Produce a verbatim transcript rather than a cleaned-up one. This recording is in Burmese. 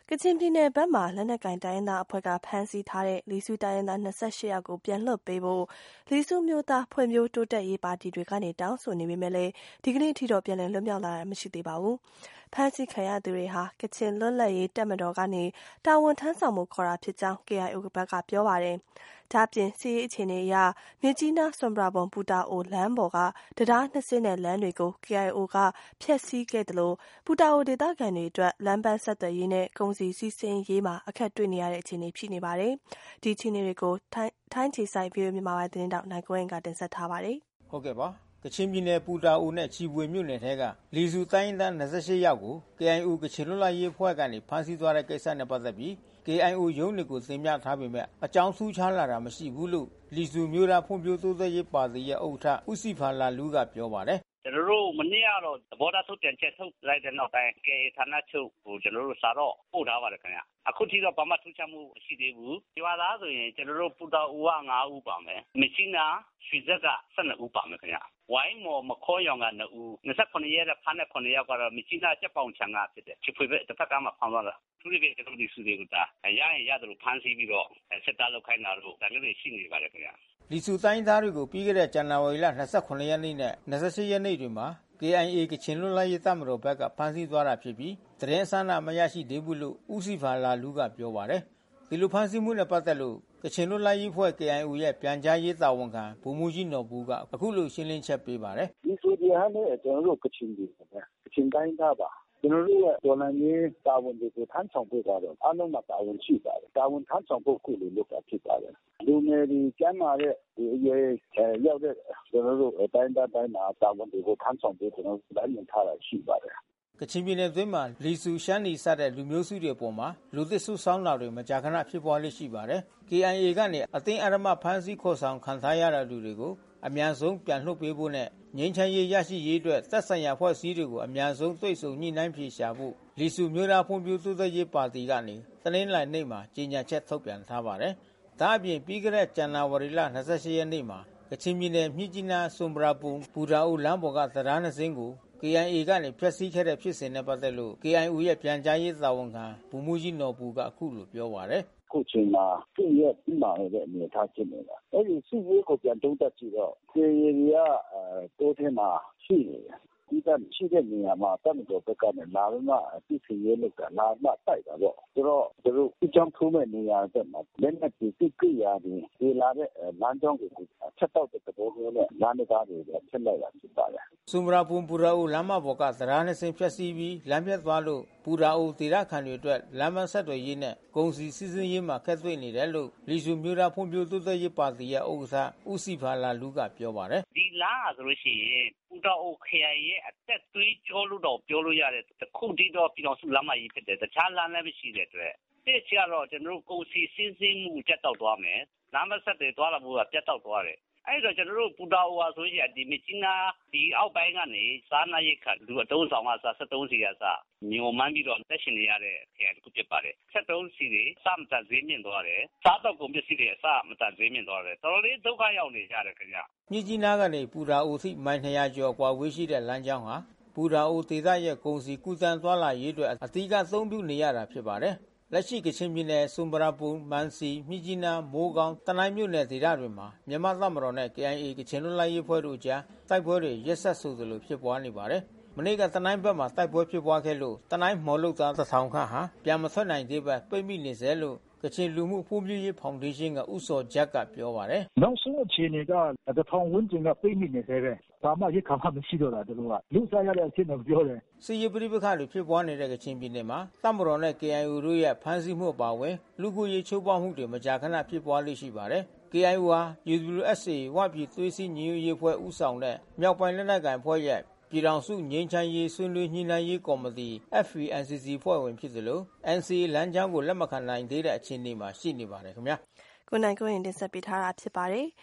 ကချင်ပြည်နယ်ဘက်မှာလက်နက်ကိုင်တိုင်းရင်းသားအဖွဲ့ကဖမ်းဆီးထားတဲ့လီဆူတိုင်းရင်းသား၂၈ယောက်ကိုပြန်လွှတ်ပေးဖို့လီဆူမျိုးသားဖွံ့ဖြိုးတိုးတက်ရေးပါတီတွေကနေတောင်းဆိုနေပေမဲ့လည်းဒီကနေ့ထိတော့ပြန်လည်လွတ်မြောက်လာတာမရှိသေးပါဘူး။ဖမ်းဆီးခံရသူတွေဟာကချင်လွတ်လပ်ရေးတပ်မတော်ကနေတာဝန်ထမ်းဆောင်မှုခေါ်တာဖြစ်ကြောင်း ကေအိုင်အို ဘက်ကပြောပါတယ်။ဒါ့အပြင်စစ်ရေးအခြေအနေအရမြစ်ကြီးနားဆွမ်ပရာဘွမ်ပူတာအိုလမ်းပေါ်ကတံတားနှစ်စင်းနဲ့လမ်းတွေကို ကေအိုင်အို ကဖျက်ဆီးခဲ့သလိုပူတာအိုဒေသခံတွေအတွက်လမ်းပန်းဆက်သွယ်ရေးနဲ့ကုန်စည်စီးဆင်းရေးမှာအခက်တွေ့နေရတဲ့အခြေအနေဖြစ်နေပါတယ်။ဒီအခြေအနေတွေကိုထိုင်းထိုင်းခြေစိုက်ဗီအိုအေမြန်မာပိုင်းသတင်းတောက်နိုင်ကွင်းကတင်ဆက်ထားပါတယ်။ဟုတ်ကဲ့ပါကချင်ပြည်နယ်ပူတာအိုနဲ့ချီပွေမြို့နယ်ထဲကလီဆူတိုင်းရင်းသား၂၈ယောက်ကို ကေအိုင်အို ကချင်လွတ်လပ်ရေးအဖွဲ့ကနေဖမ်းဆီးသွားတဲ့ကိစ္စနဲ့ပတ်သက်ပြီး ကေအိုင်အို ရုံးတွေကိုတင်ပြထားပေမဲ့အကြောင်းထူးခြားလာတာမရှိဘူးလို့လီဆူမျိုးသားဖွံ့ဖြိုးတိုးတက်ရေးပါတီရဲ့ဥက္ကဋ္ဌဦးစီဖာလာလူးကပြောပါတယ်ကျွန်တော်တို့မနေ့ကတော့သဘောထားထုတ်ပြန်ချက်ထုတ်လိုက်တဲ့နောက်ပိုင်းကေဌာနချုပ်ကိုကျွန်တော်တို့စာတော့ပို့ထားပါတယ်ခင်ဗျအခုထိတော့ဘာမှထူးခြားမှုမရှိသေးဘူးဒီဝါသားဆိုရင်ကျွန်တော်တို့ပူတာဦးက၅ဦးပါမယ်မချီနာရွှေဇက်က၁၂ဦးပါမယ်ခင်ဗျဝိုင်းမော်မခေါ်ရောင်က၂ဦး၂၇ရက်ဖမ်းတဲ့၇ယောက်ကတော့မချီနာချက်ပေါင်ချံကဖြစ်တယ်ချစ်ဖွေပဲတစ်ဖက်ကမှဖမ်းသွားတာသူတွေကျွန်တော်တို့စုတွေကရရင်ရတယ်လို့ဖမ်းဆီးပြီးတော့စစ်သားလောက်ခိုင်းတာလို့ဒါမျိုးတွေရှိနေပါတယ်ခင်ဗျလီဆူတိုင်းသားတွေကိုပြီးခဲ့တဲ့ဇန်နဝါရီလ၂၇ရက်နေ့နဲ့၂၈ရက်နေ့တွေမှာ ကေအိုင်အေ ကချင်လွတ်လပ်ရေးတပ်မတော်ဘက်ကဖမ်းဆီးသွားတာဖြစ်ပြီးသတင်းအစအနမရရှိသေးဘူးလို့ဦးစီဖာလာလူးကပြောပါတယ်။ဒီလိုဖမ်းဆီးမှုနဲ့ပတ်သက်လို့ကချင်လွတ်လပ်ရေးအဖွဲ့ ကေအိုင်အို ရဲ့ပြန်ကြားရေးတာဝန်ခံဗိုလ်မှူးကြီးနော်ဘူကအခုလိုရှင်းလင်းချက်ပေးပါတယ်။ဒီဆိုဒီဟာနဲ့ကျွန်တော်တို့ကချင်ပြည်နယ်ကချင်တိုင်းသားပါကျွန်တော်တို့ရဲ့ဒေါ်လာရေးတာဝန်တွေကိုထမ်းဆောင်ပေးကြတော့အားလုံးမှာတာဝန်ရှိပါတယ်တာဝန်ထမ်းဆောင်ဖို့ကိုလည်းလုပ်တာဖြစ်ပါတယ်လူငယ်တွေကျမ်းမာတဲ့ဒီအရေးရောက်တဲ့ကျွန်တော်တို့တိုင်းသားတိုင်းမှာတာဝန်တွေကိုထမ်းဆောင်ပေးကျွန်တော်တို့တိုင်းမြင်ထားတာရှိပါတယ်ကချင်ပြည်နယ်အတွင်းမှာလီဆူရှမ်းနီစတဲ့လူမျိုးစုတွေအပေါ်မှာလူသစ်စုဆောင်းတာတွေမကြာခဏဖြစ်ပွားလိမ့်ရှိပါတယ်။ ကေအိုင်အေ ကနေအသိအဓမ္မဖမ်းဆီးခေါ်ဆောင်ခံထားရတဲ့လူတွေကိုအများဆုံးပြန်လွှတ်ပေးဖို့နဲ့ငြိမ်းချမ်းရေးရရှိရေးအတွက်သက်ဆိုင်ရာဖွဲ့စည်းတွေကိုအများဆုံးတွေ့ဆုံညှိနှိုင်းဖြေရှာဖို့လီဆူမျိုးသားဖွံ့ဖြိုးတိုးတက်ရေးပါတီကနေတနင်္လာနေ့မှာကြေညာချက်ထုတ်ပြန်ထားပါတယ်။ဒါအပြင်ပြီးခဲ့တဲ့ဇန်နဝါရီလ၂၈ရက်နေ့မှာကချင်ပြည်နယ်မြစ်ကြီးနားဆွမ်ပရာဘွမ်ပူတာအိုလမ်းပေါ်ကသံတားနှစ်စင်းကို ကေအိုင်အေ ကနေဖျက်ဆီးခဲ့တဲ့ဖြစ်စဉ်နဲ့ပတ်သက်လို့ ကေအိုင်အို ရဲ့ပြန်ကြားရေးတာဝန်ခံဗိုလ်မှူးကြီးနော်ဘူကအခုလိုပြောပါတယ်။ခုချိန်မှာသူ့ရဲ့ပြီးမှရဲ့အနေထားဖြစ်နေတာ။အဲဒီစစ်ရေးကိုပြန်တုံးတက်ကြည့်တော့ကေအိုင်အေကတိုးထဲမှာရှိနေတယ်။ဒီကရှိတဲ့နေရာမှာတပ်မတော်ဘက်ကနေလာမှပြည်စီရဲလုပ်တာလာမှတိုက်တာပေါ့။ဆိုတော့သူတို့အကြောင်းထိုးမဲ့နေရာတက်မှာလက်နက်ကြီးတိကိရာတွေဒီလာတဲ့လမ်းကြောင်းကိုချက်တော့တဲ့သဘောမျိုးနဲ့လမ်းသားတွေဖြစ်လိုက်တာဖြစ်ပါတယ်။ဆွမ်ပရာဘွမ်ပူရာအိုလမ်းမပေါ်ကသံတားနှစ်စင်းဖျက်ဆီးပြီးလမ်းပြတ်သွားလို့ပူရာအိုဒေသခံတွေအတွက်လမ်းမဆက်သွယ်ရေးနဲ့ကုန်စည်စီးဆင်းရေးမှာခက်တွေ့နေတယ်လို့လီဆူမျိုးသားဖွံ့ဖြိုးတိုးတက်ရေးပါတီရဲ့ဥက္ကဋ္ဌဦးစီဖာလာလူးကပြောပါတယ်။ဒီလမ်းဟာဆိုလို့ရှိရင်ပူတာအိုခရိုင်ရဲ့အသက်သွေးကြောလို့တော့ပြောလို့ရတယ်တခုတည်းတော့ပြည်တော်စုလမ်းမကြီးဖြစ်တယ်တခြားလမ်းလည်းမရှိတဲ့အတွက်တစ်ချကတော့ကျွန်တော်တို့ကုန်စည်စီးဆင်းမှုပြတ်တောက်သွားမယ်လမ်းမဆက်တွေသွားလာမှုကပြတ်တောက်သွားတယ်အဲ့တော့ကျွန်တော်တို့ပူတာအိုဟာဆိုရင်ဒီမြချီနာဒီအောက်ပိုင်းကနေစားနာရိတ်ခါလူအတုံးဆောင်ကစားစက်တုံးစီကစားမြို့မှန်းပြီးတော့တက်ရှင်နေရတဲ့ခရိုင်တစ်ခုဖြစ်ပါတယ်စက်တုံးစီတွေစမတန်ဈေးမြင့်သွားတယ်စားတော့ကုန်ပစ္စည်းတွေအစမတန်ဈေးမြင့်သွားတယ်တော်တော်လေးဒုက္ခရောက်နေကြတယ်ခင်ဗျမြစ်ကြီးနားကနေပူတာအိုထိမိုင်၂ရာကျော်กว่าဝေးရှိတဲ့လမ်းကြောင်းဟာပူတာအိုဒေသရဲ့ကုန်စည်ကူးသန်းသွားလာရေးအတွက်အဓိကအသုံးပြုနေရတာဖြစ်ပါတယ်လက်ရှိကချင်ပြည်နယ်ဆွမ်ပရာဘွမ်မန်စီမြစ်ကြီးနားမိုးကောင်းတနိုင်းမြို့နယ်ဒေသတွေမှာမြန်မာတပ်မတော်နဲ့ ကေအိုင်အေ ကချင်လွတ်လပ်ရေးအဖွဲ့တို့ကြားတိုက်ပွဲတွေရက်ဆက်ဆိုသလိုဖြစ်ပွားနေပါတယ်မနေ့ကတနိုင်းဘက်မှာတိုက်ပွဲဖြစ်ပွားခဲ့လို့တနိုင်းမော်လုတ်သားတစ်ထောင်ခန့်ဟာပြန်မထွက်နိုင်သေးပဲပိတ်မိနေစေလို့ကချင်လူမှုဖွံ့ဖြိုးရေးဖောင်ဒေးရှင်းကဥစောဂျက်ကပြောပါတယ်နောက်ဆုံးအခြေအနေကတထောင်ဝန်းကျင်ကပိတ်မိနေသေးတယ်ဘာမှရိက္ခာမှမရှိတော့တာတို့ကလူစားရတဲ့အဖြစ်တော့ပြောတယ်စစ်ရေးပဋိပက္ခတွေဖြစ်ပွားနေတဲ့ကချင်ပြည်နယ်မှာတပ်မတော်နဲ့ ကေအိုင်အို တို့ရဲ့ဖမ်းဆီးမှုအပါအဝင်လူကိုရေးချိုးဖောက်မှုတွေမကြာခဏဖြစ်ပွားလိမ့်ရှိပါတယ်။ ကေအိုင်အို ဟာ ယူ ဒဘလျူ အက်စ် အေ ဝပြည်သွေးစည်းညီညွတ်ရေးအဖွဲ့ဦးဆောင်တဲ့မြောက်ပိုင်းလက်နက်ကိုင်အဖွဲ့ရဲ့ပြည်ထောင်စုငြိမ်းချမ်းရေးဆွေးနွေးညှိနှိုင်းရေးကော်မတီ အက်ဖ် ပီ အန် စီ စီ ဖွဲ့ဝင်ဖြစ်သလို အန် စီ အေ လမ်းကြောင်းကိုလက်မခံနိုင်သေးတဲ့အခြေအနေမှာရှိနေပါတယ်ခင်ဗျာကိုနိုင်ကိုရင်တင်ဆက်ပေးထားတာဖြစ်ပါတယ်။